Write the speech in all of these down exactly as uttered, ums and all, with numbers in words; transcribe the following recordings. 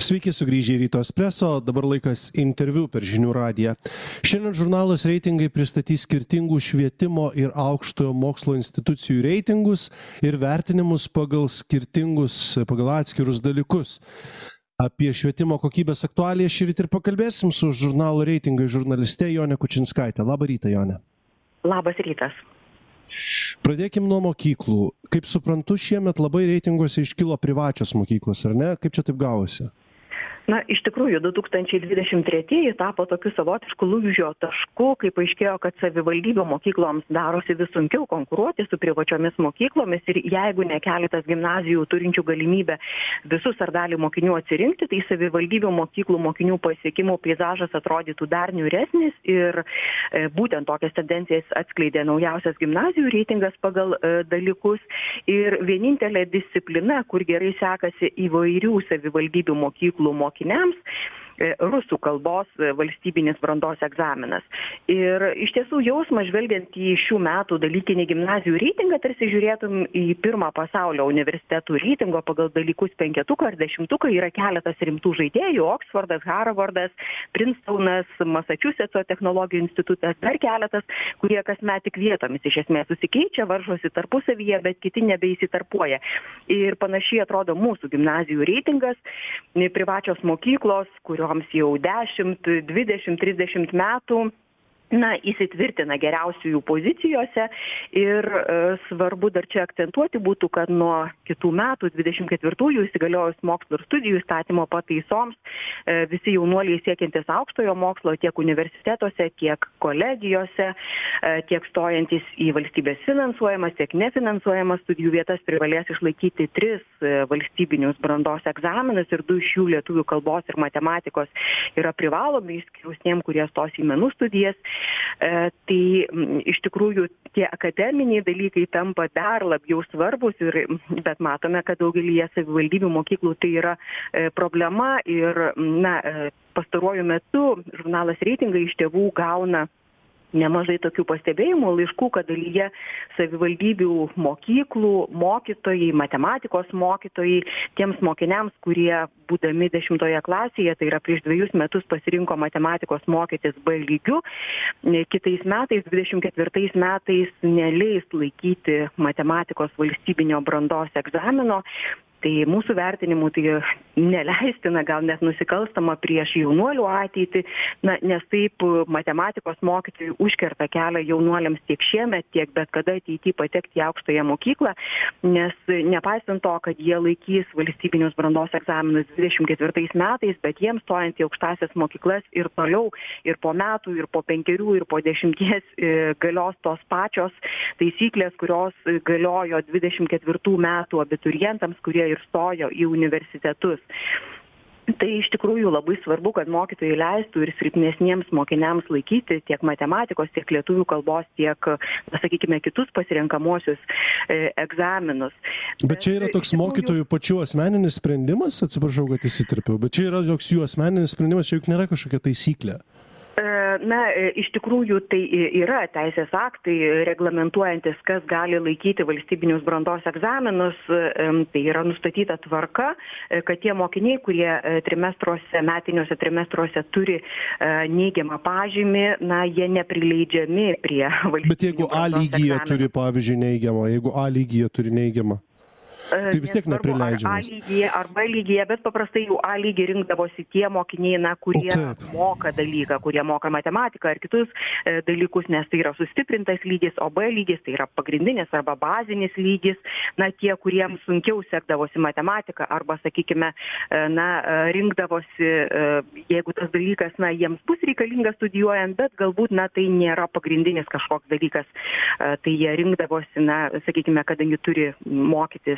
Sveiki sugrįžę į Ryto Espresso, dabar laikas interviu per Žinių radiją. Šiandien žurnalas Reitingai pristatys skirtingų švietimo ir aukštojo mokslo institucijų reitingus ir vertinimus pagal skirtingus, pagal atskirus dalykus. Apie švietimo kokybės aktualiją šįryt ir pakalbėsim su žurnalo Reitingai žurnaliste Jone Kučinskaite. Labą rytą, Jone. Labas rytas. Pradėkim nuo mokyklų. Kaip suprantu, šiemet labai reitinguose iškilo privačios mokyklos, ar ne? Kaip čia taip gavosi? Na, iš tikrųjų, du tūkstančiai dvidešimt tretieji tapo tokiu savotišku lūžio tašku, kai paaiškėjo, kad savivaldybių mokykloms darosi vis sunkiau konkuruoti su privačiomis mokyklomis ir jeigu ne keletas gimnazijų turinčių galimybę visus ar dalį mokinių atsirinkti, tai savivaldybių mokyklų mokinių pasiekimų peizažas atrodytų dar niūresnis ir e, būtent tokias tendencijas atskleidė naujausias gimnazijų reitingas pagal e, dalykus ir vienintelė disciplina, kur gerai sekasi įvairių savivaldybių mokyklų mokiniams, rusų kalbos valstybinis brandos egzaminas. Ir iš tiesų jausmas žvelgiant į šių metų dalykinį gimnazijų reitingą, tarsi žiūrėtum į pirmą pasaulio universitetų reitingo pagal dalykus penketuką ar dešimtuką, yra keletas rimtų žaidėjų, Oksfordas, Harvardas, Princetonas, Masačusetso technologijų institutas, dar keletas, kurie kasmet tik vietomis iš esmės susikeičia, varžosi tarpusavyje, bet kiti nebeįsitarpuoja. Ir panašiai atrodo mūsų gimnazijų reitingas, privačios mokyklos, kurio jau dešimt, dvidešimt, trisdešimt metų na, įsitvirtina geriausiųjų pozicijose ir e, svarbu dar čia akcentuoti būtų, kad nuo kitų metų, dvidešimt ketvirtųjų įsigaliojus mokslo ir studijų įstatymo pataisoms, e, visi jaunuoliai siekiantis aukštojo mokslo tiek universitetuose, tiek kolegijose, e, tiek stojantis į valstybės finansuojamas, tiek nefinansuojamas studijų vietas privalės išlaikyti tris e, valstybinius brandos egzaminus ir du iš jų lietuvių kalbos ir matematikos yra privalomi, išskyrus tiem, kurie stos į menų studijas. E, tai m, iš tikrųjų tie akademiniai dalykai tampa dar labiau svarbus, ir, bet matome, kad daugelįje savivaldybių mokyklų tai yra e, problema ir na, e, pastaruoju metu žurnalas Reitingai iš tėvų gauna nemažai tokių pastebėjimų, laiškų, kad dalyje savivaldybių mokyklų mokytojai, matematikos mokytojai, tiems mokiniams, kurie būdami dešimtoje klasėje, tai yra prieš dviejus metus pasirinko matematikos mokytis B lygiu, kitais metais, dvidešimt ketvirtais metais neleis laikyti matematikos valstybinio brandos egzamino. Tai mūsų vertinimu tai neleistina, gal net nusikalstama prieš jaunuolių ateitį, na, nes taip matematikos mokytojai užkerta kelią jaunuoliams tiek šiemet, tiek bet kada ateityje patekti į aukštąją mokyklą, nes nepaisant to, kad jie laikys valstybinius brandos egzaminus dvidešimt ketvirtais metais, bet jiems stojant į aukštąsias mokyklas ir toliau, ir po metų, ir po penkerių, ir po dešimties galios tos pačios taisyklės, kurios galiojo dvidešimt ketvirtų metų abiturientams, kurie ir stojo į universitetus. Tai iš tikrųjų labai svarbu, kad mokytojai leistų ir silpnesniems mokiniams laikyti tiek matematikos, tiek lietuvių kalbos, tiek, na, sakykime, kitus pasirenkamuosius e, egzaminus. Bet čia yra toks mokytojų pačių asmeninis sprendimas, atsiprašau, kad įsitirpiau, bet čia yra toks jų asmeninis sprendimas, čia juk nėra kažkokia taisyklė. Na, iš tikrųjų tai yra teisės aktai reglamentuojantis, kas gali laikyti valstybinius brandos egzaminus. Tai yra nustatyta tvarka, kad tie mokiniai, kurie trimestruose, metiniuose trimestruose turi neigiamą pažymį, na, jie neprileidžiami prie valstybinių Bet jeigu A lygyje turi, pavyzdžiui, neigiamą, jeigu A lygyje turi neigiamą? Tai vis tiek neprileidžiamas. Ar A lygyje, ar B lygyje, bet paprastai jau A lygį rinkdavosi tie mokiniai, na, kurie Taip. moka dalyką, kurie moka matematiką ar kitus e, dalykus, nes tai yra sustiprintas lygis, o B lygis tai yra pagrindinis arba bazinis lygis, na, tie, kuriems sunkiau sekdavosi matematika arba, sakykime, e, na, rinkdavosi, e, jeigu tas dalykas, na, jiems bus reikalingas studijuojant, bet galbūt, na, tai nėra pagrindinis kažkoks dalykas, e, tai jie rinkdavosi, na, sakykime, kadangi turi mokytis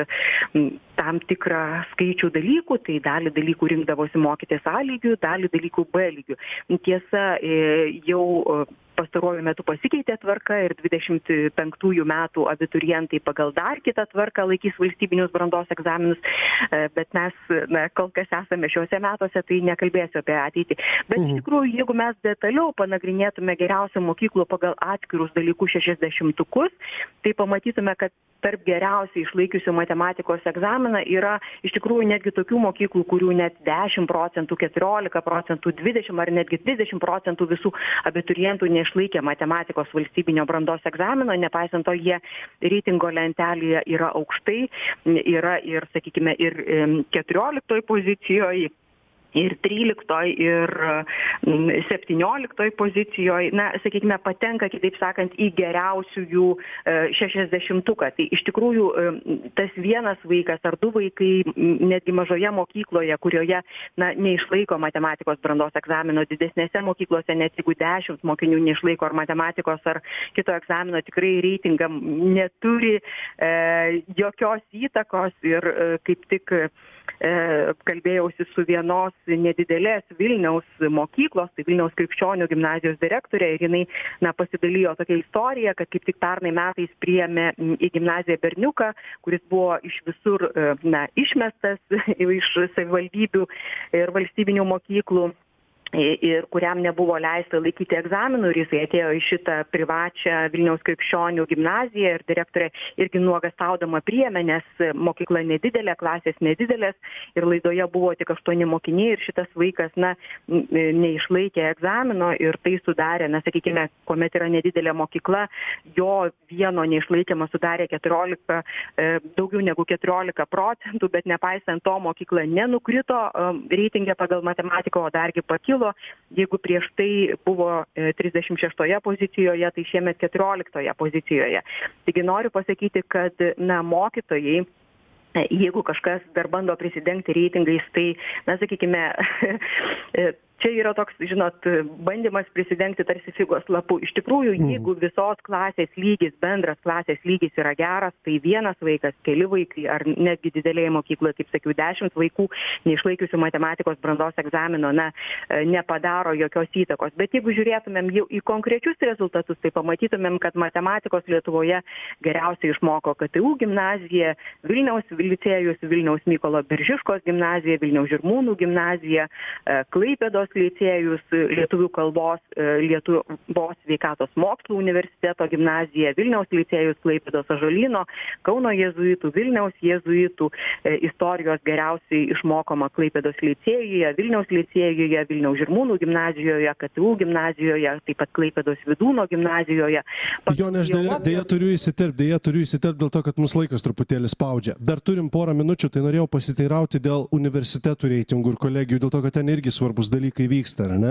tam tikrą skaičių dalykų, tai dalį dalykų rinkdavosi mokytis A lygių, dalį dalykų B lygių. Tiesa, jau pastaruoju metu pasikeitė tvarka ir dvidešimt penktųjų metų abiturientai pagal dar kitą tvarką laikys valstybinius brandos egzaminus, bet mes na, kol kas esame šiuose metuose, tai nekalbėsiu apie ateitį. Bet mhm. iš tikrųjų, jeigu mes detaliau panagrinėtume geriausių mokyklų pagal atskirus dalykus šešiasdešimtukus, tai pamatytume, kad tarp geriausiai išlaikiusių matematikos egzaminą yra iš tikrųjų netgi tokių mokyklų, kurių net dešimt procentų, keturiolika procentų, dvidešimt ar netgi trisdešimt procentų visų abiturientų neišlaikė matematikos valstybinio brandos egzamino, nepaisant to jie reitingo lentelėje yra aukštai, yra ir, sakykime, ir keturioliktoj pozicijoje, ir tryliktoj, ir septynioliktoj pozicijoje, na, sakykime, patenka, kitaip sakant, į geriausiųjų šešiasdešimtuką. Tai iš tikrųjų tas vienas vaikas ar du vaikai, netgi mažoje mokykloje, kurioje, na, neišlaiko matematikos brandos egzamino, didesnėse mokyklose, net jeigu dešimt mokinių neišlaiko ar matematikos ar kito egzamino, tikrai reitingam neturi e, jokios įtakos ir e, kaip tik e, kalbėjausi su vienos nedidelės Vilniaus mokyklos, tai Vilniaus Krikščionių gimnazijos direktorė, ir jinai, na, pasidalijo tokią istoriją, kad kaip tik pernai metais priėmė į gimnaziją berniuką, kuris buvo iš visur, na, išmestas iš savivaldybių ir valstybinių mokyklų, ir kuriam nebuvo leista laikyti egzaminų, ir jisai atėjo į šitą privačią Vilniaus Krikščionių gimnaziją, ir direktorė irgi nuogastaudama priėmė, nes mokykla nedidelė, klasės nedidelės, ir laidoje buvo tik aštuoni mokiniai, ir šitas vaikas, na, neišlaikė egzamino, ir tai sudarė, na, sakykime, kuomet yra nedidelė mokykla, jo vieno neišlaikymas sudarė keturiolika, daugiau negu keturiolika procentų, bet nepaisant to mokykla nenukrito reitinge pagal matematiką, o dargi pakilo. Jeigu prieš tai buvo trisdešimt šeštoje pozicijoje, tai šiemet keturioliktoje pozicijoje. Taigi noriu pasakyti, kad, na, mokytojai, jeigu kažkas dar bando prisidengti reitingais, tai, na, sakykime, čia yra toks, žinot, bandymas prisidengti tarsi figos lapu. Iš tikrųjų, jeigu visos klasės lygis, bendras klasės lygis yra geras, tai vienas vaikas, keli vaikai, ar netgi didelėje mokykloje, kaip sakiau, dešimt vaikų neišlaikiusių matematikos brandos egzamino, na, nepadaro jokios įtakos. Bet jeigu žiūrėtumėm jau į konkrečius rezultatus, tai pamatytumėm, kad matematikos Lietuvoje geriausiai išmoko K T U gimnazija, Vilniaus licėjus, Vilniaus Mykolo Biržiškos gimnazija, Vilniaus Žirmūnų gimnazija, Klaipėdos licėjus, lietuvių kalbos, Lietuvos sveikatos mokslų universiteto gimnazija, Vilniaus licėjus, Klaipėdos Ąžuolyno, Kauno jėzuitų, Vilniaus jėzuitų, istorijos geriausiai išmokoma Klaipėdos licėjuje, Vilniaus licėjuje, Vilniaus Žirmūnų gimnazijoje, K T U gimnazijoje, taip pat Klaipėdos Vidūno gimnazijoje. Jonė, aš dėja, dėja turiu įsiterpti, dėja turiu įsiterpti dėl to, kad mūsų laikas truputėlį spaudžia. Dar turim porą minučių, tai norėjau pasiteirauti dėl universitetų reitingų ir kolegijų, dėl to, kad ten irgi svarbus dalykai vyksta, ar ne?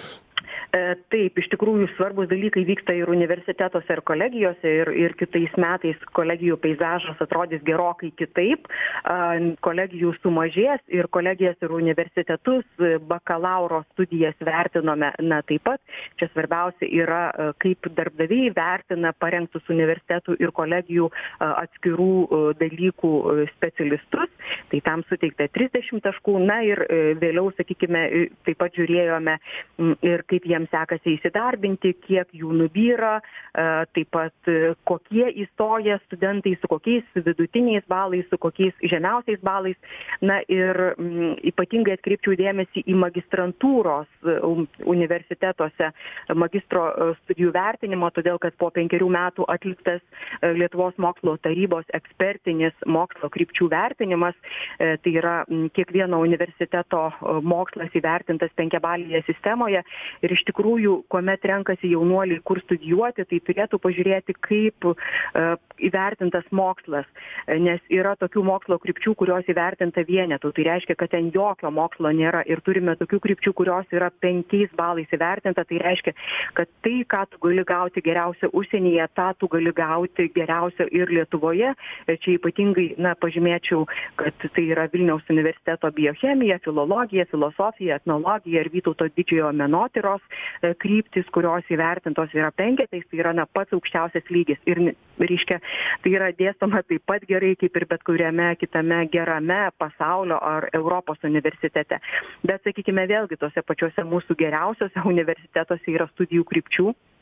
Taip, iš tikrųjų svarbus dalykai vyksta ir universitetuose, ir kolegijose, ir, ir kitais metais kolegijų peizažas atrodys gerokai kitaip. Kolegijų sumažės, ir kolegijas ir universitetus, bakalauro studijas vertinome, na, taip pat. Čia svarbiausia yra, kaip darbdaviai vertina parengtus universitetų ir kolegijų atskirų dalykų specialistus. Tai tam suteikta trisdešimt taškų. Na ir vėliau, sakykime, taip pat žiūrėjome ir kaip jiems sekasi įsidarbinti, kiek jų nubyra, taip pat kokie įstoja studentai, su kokiais vidutiniais balais, su kokiais žemiausiais balais. Na ir m, ypatingai atkreipčiau dėmesį į magistrantūros universitetuose magistro studijų vertinimo, todėl kad po penkerių metų atliktas Lietuvos mokslo tarybos ekspertinis mokslo krypčių vertinimas, tai yra kiekvieno universiteto mokslas įvertintas penkiabalėje sistemoje, ir iš tikrųjų, kuomet renkasi jaunuoliai, kur studijuoti, tai turėtų pažiūrėti, kaip uh, įvertintas mokslas, nes yra tokių mokslo krypčių, kurios įvertinta vienetu. Tai reiškia, kad ten jokio mokslo nėra, ir turime tokių krypčių, kurios yra penkiais balais įvertinta. Tai reiškia, kad tai, ką tu gali gauti geriausia užsienyje, tą tu gali gauti geriausia ir Lietuvoje. Čia ypatingai, na, pažymėčiau, kad tai yra Vilniaus universiteto biochemija, filologija, filosofija, etnologija ir Vytauto didžiojo menotyros kryptis, kurios įvertintos yra penketais, tai yra, na, pats aukščiausias lygis. Ir, reiškia, tai yra dėstoma taip pat gerai, kaip ir bet kuriame kitame gerame pasaulio ar Europos universitete. Bet, sakykime, vėlgi tose pačiuose mūsų geriausiose universitetuose yra studijų krypčių,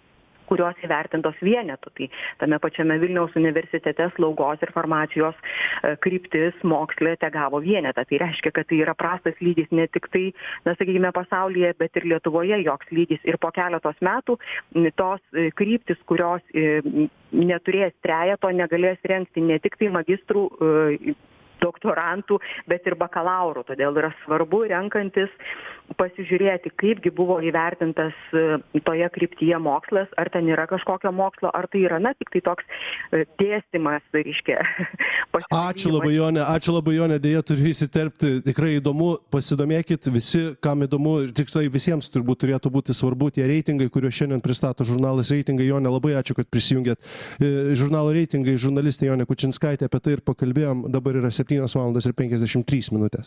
kurios įvertintos vienetu. Tai tame pačiame Vilniaus universitete slaugos ir farmacijos kryptis moksle te gavo vienetą. Tai reiškia, kad tai yra prastas lygis ne tik tai, na, sakykime, pasaulyje, bet ir Lietuvoje joks lygis. Ir po keletos metų tos kryptis, kurios neturės trejeto, negalės rengti ne tik tai magistrų, doktorantų, bet ir bakalaurų. Todėl yra svarbu renkantis pasižiūrėti, kaipgi buvo įvertintas toje kryptyje mokslas, ar ten yra kažkokio mokslo, ar tai yra, na, tik tai toks dėstymas, reiškia. Ačiū labai, Jonė, ačiū labai, Jonė, dėja turiu įsiterpti. Tikrai įdomu, pasidomėkit visi, kam įdomu, tiksliai visiems turbūt turėtų būti svarbu tie reitingai, kuriuos šiandien pristato žurnalas Reitingai. Jonė, labai ačiū, kad prisijungėt. Žurnalo Reitingai, žurnalistė Jonė Kučinskaitė, apie tai ir pakalbėjom. Dabar yra septynios valandos ir penkiasdešimt trys minutės.